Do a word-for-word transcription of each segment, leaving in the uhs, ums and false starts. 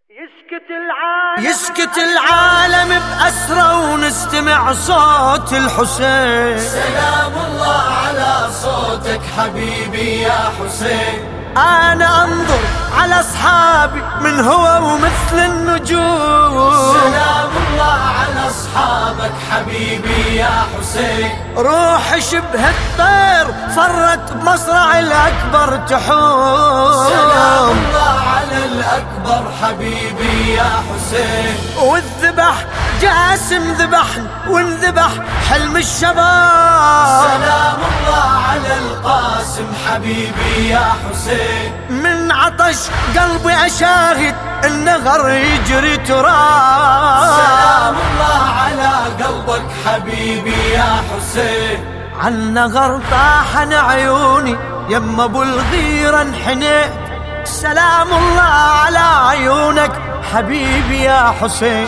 يسكت العالم يسكت العالم بأسرى ونستمع صوت الحسين. سلام الله على صوتك حبيبي يا حسين. أنا أنظر على أصحابي من هو ومثل النجوم. سلام الله على أصحابك حبيبي يا حسين. روح شبه الطير فرت بمصرع الأكبر تحوم. سلام الله على الأكبر حبيبي يا حسين. والذبح جاسم ذبحن وانذبح حلم الشباب. سلام الله على القاسم حبيبي يا حسين. من عطش قلبي أشاهد النهر يجري تراب. سلام الله على قلبك حبيبي يا حسين. عالنهر طاحن عيوني يما ابو الغيرة انحنيت. سلام الله على عيونك حبيبي يا حسين.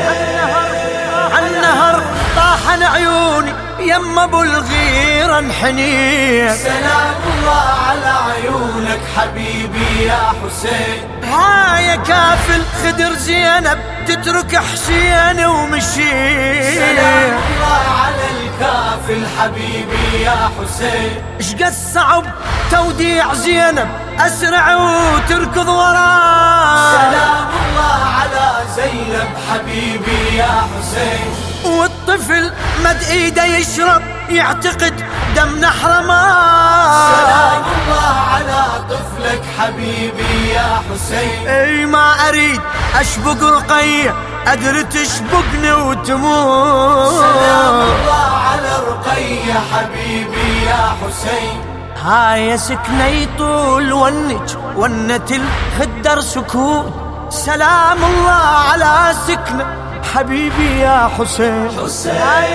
عالنهر طاحن عيوني يما ابو الغيرة انحنيت. سلام الله على عيونك حبيبي يا حسين. هاي كافل خدر زينب تترك حسين ومشي. سلام الله على الكافل حبيبي يا حسين. اشقد صعب توديع زينب اسرع وتركض وراه. سلام الله على زينب حبيبي يا حسين. والطفل مد ايده يشرب يعتقد دم نحر ماء. سلام الله على طفلك حبيبي يا حسين. اي ما اريد اشبق رقية ادري تشبقني وتموت. سلام الله على رقية حبيبي يا حسين. هاي سكنة يطول ونج ونت الخدر سكوت. سلام الله على سكنة حبيبي يا حسين. حسين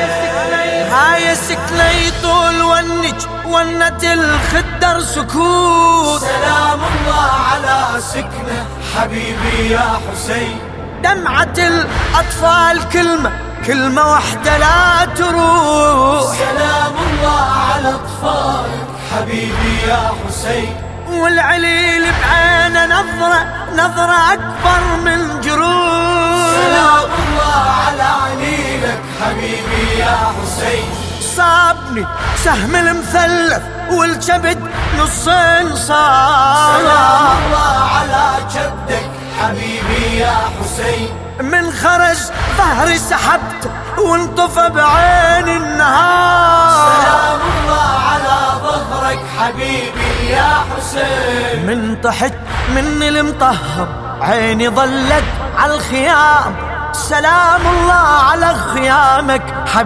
هاي سكنة يطول ونج ونت الخدر سكوت. سلام الله على سكنة حبيبي يا حسين. دمعة الأطفال كلمة كلمة واحدة لا تروح. سلام الله على أطفالك حبيبي يا حسين. والعليل بعينه نظرة نظرة أكبر من جروح. سلام الله على عليلك حبيبي يا حسين. صابني سهم المثلث والكبد نصين صار. سلام الله على جدك حبيبي يا حسين. من خرج ظهري سحبته وانطفى بعين النهار. سلام الله على ظهرك حبيبي يا حسين. من تحت مني المطهر عيني ظلت على الخيام. سلام الله على خيامك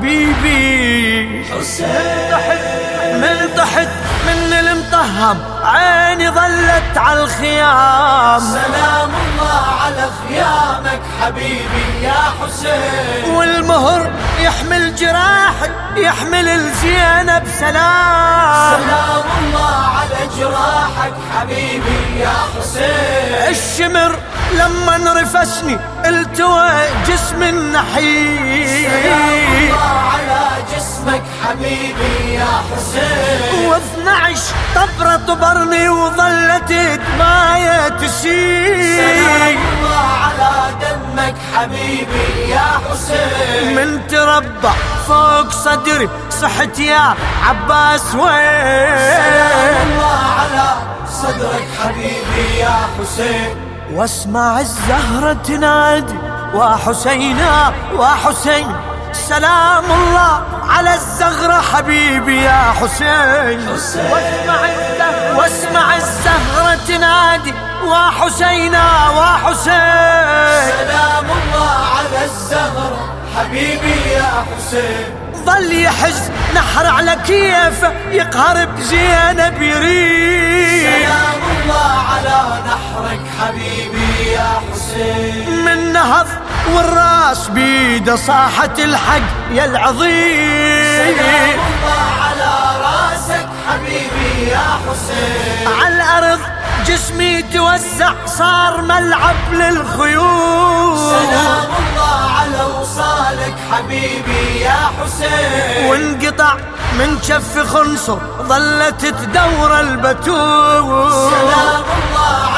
حبيبي حسين. من تحت مني المطهر عيني ظلت على الخيام. سلام الله على خيامك حبيبي يا حسين. والمهر يحمل جراحي يحمل الزينب سلام. سلام الله على جراحك حبيبي يا حسين. الشمر لما انرفسني التوى جسم النحيل. سلام الله على جسمك حبيبي يا حسين. واثنعش طبرة طبرني وظلت دماية تسيل. سلام الله على دمك حبيبي يا حسين. من تربع فوق صدري صحت يا عباس وين. سلام الله على صدرك حبيبي يا حسين. واسمع الزهرة تنادي وحسينا وحسين. سلام الله على الزهرة حبيبي يا حسين. واسمع الزهرة واسمع الزهرة تنادي وحسينا وحسين. سلام الله على الزهرة حبيبي يا حسين. ظل يحز نحر على كيفه يقهر بزينب يريد. سلام الله على نحرك حبيبي يا حسين. من نهض والراس بيده صاحة الحق يا العظيم. سلام الله على راسك حبيبي يا حسين. على الأرض جسمي توسع صار ملعب للخيول. سلام الله على وصالك حبيبي يا حسين. وانقطع من شف خنصر ظلت تدور البتول. سلام الله على الخيول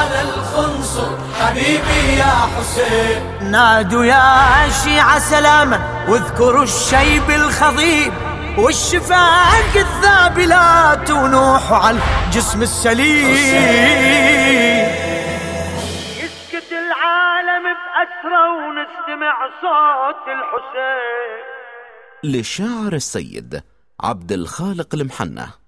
الحق انصر حبيبي يا حسين. نادوا يا شيعة سلاما واذكروا الشيب الخضيب والشفاق الذابلات ونوحوا على الجسم السليم. يسكت العالم بأسرى ونستمع صوت الحسين. للشاعر السيد عبد الخالق المحنة.